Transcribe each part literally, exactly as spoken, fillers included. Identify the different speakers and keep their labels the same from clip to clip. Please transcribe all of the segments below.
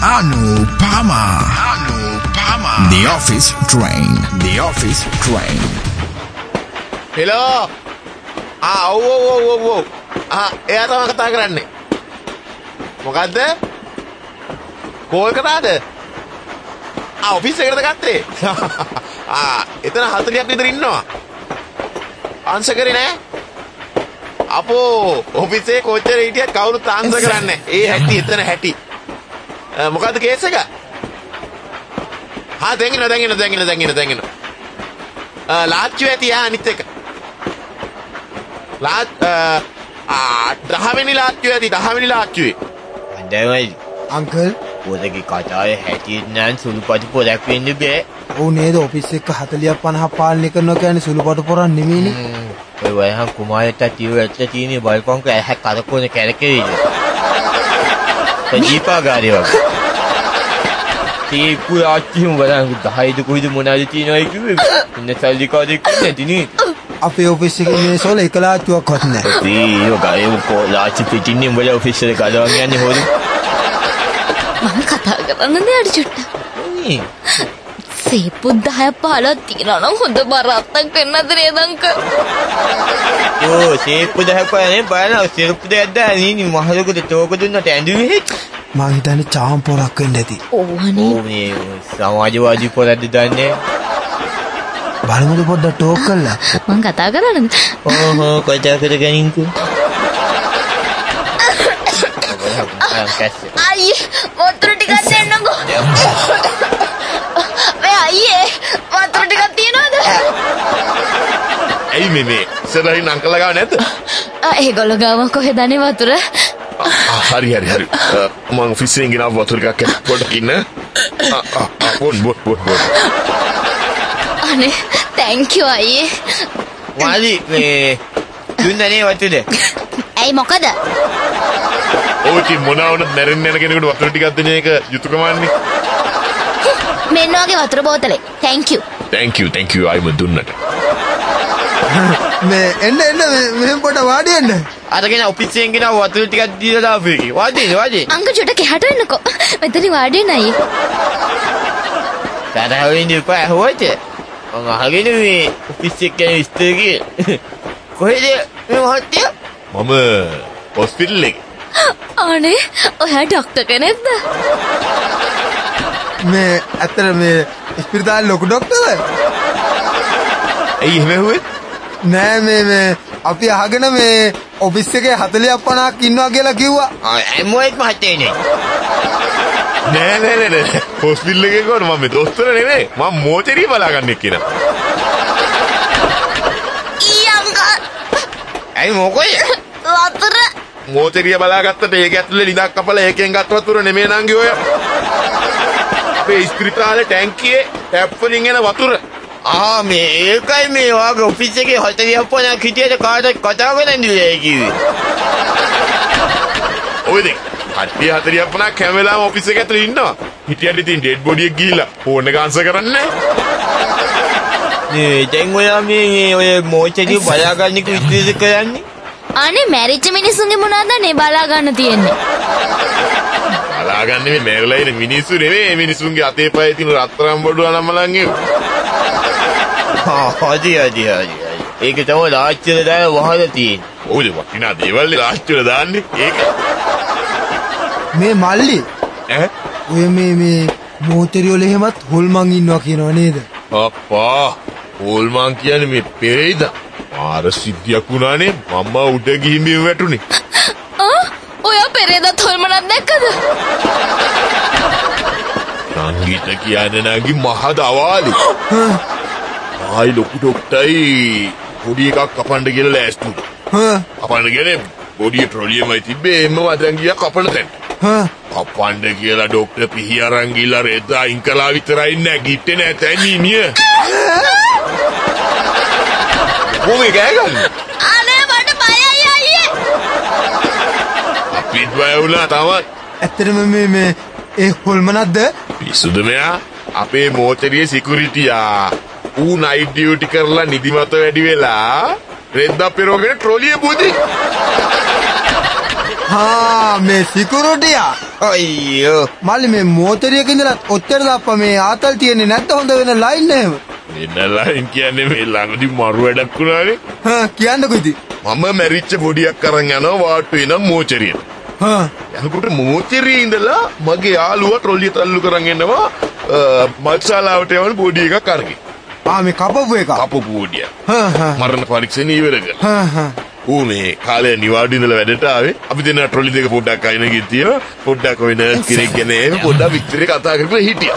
Speaker 1: Anupama. Anupama. The office train. The office train.
Speaker 2: Hello. Ah, oh, oh, oh, oh. Ah, එයා තමයි කතා කරන්නේ. මොකද්ද? කෝල් කරාද? ආ, ඔෆිස් එකකට ගත්තේ. ආ, එතන හතලියක් විතර ඉන්නවා. ආන්සර් කරේ නෑ. අපෝ, ඔෆිස් එකේ කොච්චර හිටියත් කවුරුත් ආන්සර් කරන්නේ නෑ. ඒ හැටි එතන හැටි. මොකද්ද කේස් එක? ආ, දැන් එනවා, දැන් එනවා, දැන් එනවා, දැන් එනවා, දැන් එනවා. ආ, ලාච්චු ඇති ආ අනිත් එක. ලා ආ දහවෙනි ලාච්චුවේ ඇති දහවෙනි ලාච්චුවේ.
Speaker 3: අන්දමයි
Speaker 4: අංකල්
Speaker 3: පොතේ කතාවේ හැටියට නම් සුළුපටු පොරක් වෙන්න බෑ.
Speaker 4: ඔව් නේද ඔෆිස් එක හතලියක් පනහක් පාලනය කරනවා කියන්නේ සුළුපටු පොරක් නෙමෙයිනේ.
Speaker 3: ඔය වයහන් කුමාරට ටියුවර්ට තියෙන බල්කොන්ක ඇහ කරකෝන කැරකෙයිද. දීපාගාරේ වගේ. තීපු ආච්චිම බලන් දහයිද කොයිද මොනවද තියෙනවයි කිව්වේ. ඉන්න සල්ලි කාඩයක් නැති නේ.
Speaker 4: අපේ ඔෆිස් එකේ මේ සෝල එක ලාච්චුවක්වත් නැහැ.
Speaker 3: ඒ යෝගායේ කො ලාච්චු පිටින්නේ උඹල ඔෆිස් එකට ගලවන් යන්නේ හොරේ.
Speaker 5: මම කතා කරන්න දෙයක් චුට්ටක්.
Speaker 3: නේ.
Speaker 5: සීපු දහයක් පහළක් තියනවා නම් හොඳ බරත්තක් වෙන්නද නේද අංකල්?
Speaker 3: ඕ සීපු දහයක් පහළනේ බලන්න සීපු දෙයක් දාන්නේ මහලුකට තෝක දුන්නට ඇඳුවේ.
Speaker 4: මං හිතන්නේ චාම් පොරක් වෙන්න ඇති.
Speaker 5: ඕවනේ.
Speaker 3: ඕ මේ සමාජවාදී පොරක්ද දන්නේ.
Speaker 4: බලමුද පොඩ්ඩක් ටෝක් කරලා.
Speaker 5: මං කතා කරන්නද?
Speaker 3: ඕහෝ කතා කරගනින්කෝ.
Speaker 5: අයියේ වතුර ටිකක් දෙන්නකෝ. මේ අයියේ වතුර ටිකක් තියනවද?
Speaker 2: ඇයි මේ මේ සරහින් අංකල් ගාව නැද්ද?
Speaker 5: ආ ඒගොල්ලෝ ගාව කොහෙද අනේ වතුර?
Speaker 2: හරි හරි හරි. මං ඔෆිස් එකෙන් ගෙනාව වතුර එකක් පොඩ්ඩක් ඉන්න. ආ ආ බොන් බොන් බොන් බොන්.
Speaker 5: අනේ thank you අයියේ.
Speaker 3: වාලි මේ දුන්නනේ වතුර.
Speaker 5: ඇයි මොකද?
Speaker 2: ඔය කි මොනවද මැරෙන්න යන කෙනෙකුට වතුර ටිකක් දෙන එක යුතුයකමන්නේ.
Speaker 5: මෙන්න වගේ වතුර බෝතලේ. thank you.
Speaker 2: thank you thank you අයිම දුන්නට.
Speaker 4: මේ එන්න එන්න මෙහෙම පොඩ වාඩි වෙන්න.
Speaker 3: අරගෙන ඔෆිස් එකෙන් ගෙනාව වතුර ටිකක් දීලා දාපු එකේ. වාඩි වාඩි.
Speaker 5: අංකල් චුට්ටක් එහාට එන්නකෝ. මෙතන වාඩි වෙන්න අයියේ.
Speaker 3: තාතා වෙන්නේ ඉපා හොයිද? මම අහගෙන මේ ඔෆිස් එකේ ඉස්තර ගියේ. කොහෙද මේ මහත්තයා?
Speaker 2: මම හොස්පිටල් එකේ.
Speaker 5: අනේ ඔයා ડોක්ටර් කෙනෙක්ද?
Speaker 4: මේ අතර මේ ස්පිරිතාලේ ලොකු ડોක්ටර්ද?
Speaker 2: ඇයි එහෙම හුවේ?
Speaker 4: නෑ මේ මේ අපි අහගෙන මේ ඔෆිස් එකේ හතලියක් පනහක් ඉන්නවා කියලා කිව්වා.
Speaker 3: ආ එම්මෝයිත් මහත්තයා නේ.
Speaker 2: නෑ නෑ නෑ හොස්පිටල් එකේ කොහොමද මම මේ දොස්තර නෙමෙයි මම මෝචරිය බලාගන්න එක්කෙනා.
Speaker 5: ඊ අංකල්.
Speaker 3: ඇයි මොකෝයි?
Speaker 5: වතුර.
Speaker 2: මෝචරිය බලාගත්තට ඒක ඇතුලේ ලිඳක් කපලා ඒකෙන් ගත්ත වතුර නෙමෙයි නංගි ඔය. අපේ ස්පිරිතාලේ ටැංකියේ ටැප් වලින් එන වතුර.
Speaker 3: ආ මේ ඒකයි මේ වාගේ ඔෆිස් එකේ හතලියක් පනහක් හිටියට කාටවත් කතා කරන්න දෙන්නේ කිව්වේ.
Speaker 2: ඔය දෙක හත්තිය හතලියක් පනහක් හැම වෙලාවෙම ඔෆිස් එක ඇතුලේ ඉන්නවා. හිටියට ඉතින් ඩෙඩ් බොඩි එක ගිහිල්ලා ෆෝන් එක ආන්සර් කරන්නේ නැහැ.
Speaker 3: නේ දැන් ඔයා මේ ඔය මොචරිය බලාගන්න එක විශ්ලේෂ කරන්නේ?
Speaker 5: අනේ මැරිච්ච මිනිස්සුන්ගේ මොනවද නේ බලා ගන්න තියෙන්නේ?
Speaker 2: බලාගන්නේ මේ මැරලා ඉන්න මිනිස්සු නෙමෙයි මිනිස්සුන්ගේ අතේ පයේ තියෙන රත්තරන් බොඩු අනම්මලන් ඒ.
Speaker 3: ආ හරි හරි හරි. ඒක තමයි ලාච්චිල දාලා වහලා තියෙන්නේ.
Speaker 2: ඔව්ද වටිනා දේවල් ලාච්චිල දාන්නේ ඒක.
Speaker 4: මේ මල්ලි
Speaker 2: ඈ
Speaker 4: ඔය මේ මේ මෝටරි වල එහෙමත් හොල්මන් ඉන්නවා කියනව නේද?
Speaker 2: අප්පා හොල්මන් කියන්නේ මේ පෙරේද? ආර සිද්ධියක් වුණානේ මම උඩ ගිහින් මේ වැටුනේ.
Speaker 5: ආ ඔයා පෙරේදත් හොල්මනක් දැක්කද?
Speaker 2: සංගීත කියන්නේ නැගි මහ දවාලි. ආයි ලොකු ඩොක්ටර්යි පොඩි එකක් කපන්න කියලා ලෑස්තු.
Speaker 4: හ්ම්.
Speaker 2: කපන්න කියන්නේ පොඩි ට්‍රොලියමයි තිබ්බේ එම්ම වදන් ගියා කපන්න දැන්.
Speaker 4: හ්ම්.
Speaker 2: කපන්න කියලා ඩොක්ටර් පිහි අරන් ගිහලා රෙද්ද අයින් කළා විතරයි නැගිට්ටේ නැතයි නිනිය. කොහේ ගෑගන්නේ?
Speaker 5: අනේ මට බයයි අයියේ.
Speaker 2: අපිත් බය වුණා තමයි.
Speaker 4: ඇත්තටම මේ මේ ඒ හොල්මනක්ද?
Speaker 2: පිස්සුද මෙයා? අපේ මෝටරියේ සිකියුරිටියා. ඌ නයිට් ඩියුටි කරලා නිදිමත වැඩි වෙලා රෙද්දා පෙරෝගෙන ට්‍රොලිය බුදි.
Speaker 4: හා මේ සිකියුරිටියා
Speaker 3: අයියෝ.
Speaker 4: මල්ලි මේ මෝතරියක ඉඳලා ඔච්චර දක්වා මේ ආතල් තියෙන්නේ නැත්නම් හොඳ වෙන ලයින් එහෙම.
Speaker 2: වෙන ලයින් කියන්නේ මේ ළඟදී මරු වැඩක් වුණානේ.
Speaker 4: හා කියන්නකෝ ඉතින්.
Speaker 2: මම මැරිච්ච පොඩියක් අරන් යනවා වාට්ටු වෙන මෝචරියට.
Speaker 4: හා
Speaker 2: යනකොට මෝචරියේ ඉඳලා මගේ යාළුවා ට්‍රොලිය තල්ලු කරන් එනවා මල්ශාලාවට යවන පොඩි එකක් අරගෙන.
Speaker 4: ආ මේ කපපු එක.
Speaker 2: කපපු පොඩිය.
Speaker 4: හා හා
Speaker 2: මරණ පරීක්ෂණ ඉවර කරලා.
Speaker 4: හා හා
Speaker 2: ඌ මේ කාලේ නිවාඩු ඉඳලා වැඩට ආවේ. අපි දෙන්නා ට්‍රොලි දෙක පොඩ්ඩක් අයින ගිහින් පොඩ්ඩක් ඔය නර්ස් කෙනෙක් ගැන පොඩ්ඩක් විස්තර කතා කරලා හිටියා.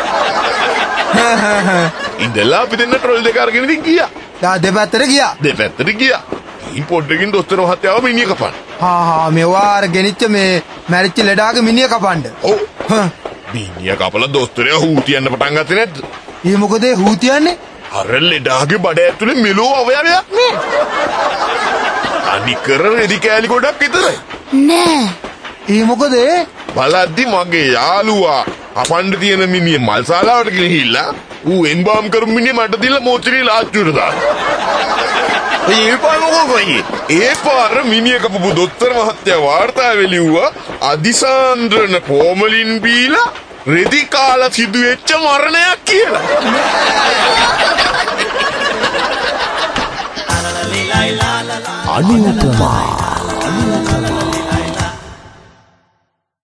Speaker 2: ඉඳලා අපි දෙන්නා ට්‍රොලි දෙක අරගෙන ඉතින් ගියා.
Speaker 4: දා දෙපැත්තට ගියා.
Speaker 2: දෙපැත්තට ගියා. ඉතින් පොඩ්ඩකින් දොස්තර මහත්තයාව මිනිහ කපන්න.
Speaker 4: හා හා මේවා අර ගෙනිච්ච මේ මැරිච්ච ලෙඩාගේ මිනිහ කපන්න.
Speaker 2: ඔව්.
Speaker 4: හා
Speaker 2: මිනිහ කපලා දොස්තරයා හූ තියන්න පටන් ගත්තේ නැද්ද?
Speaker 4: ඒ මොකද හූ තියන්නේ?
Speaker 2: අර ලෙඩාගේ බඩ ඇතුලේ මෙලෝ අවයවයක් නේ. අනිකර රෙදි කෑලි ගොඩක් විතරයි.
Speaker 5: නෑ.
Speaker 4: ඒ මොකද
Speaker 2: බලද්දි මගේ යාළුවා අපණ්ඩ තියෙන මිනිහ මල්ශාලාවට ගිහිල්ලා ඌ එම්බාම් කරු මිනිහ මට දීලා මෝචරිය ලාච්චුවට දානවා. ඒ පාර මොකෝයි? ඒ පාර මිනිහ කපපු දොස්තර මහත්තයා වාර්තාවේ ලිව්වා අදිසාන්ද්‍රන පෝමලින් බීලා රෙදි කාලා සිදුවෙච්ච මරණයක් කියලා.
Speaker 1: අනුපමා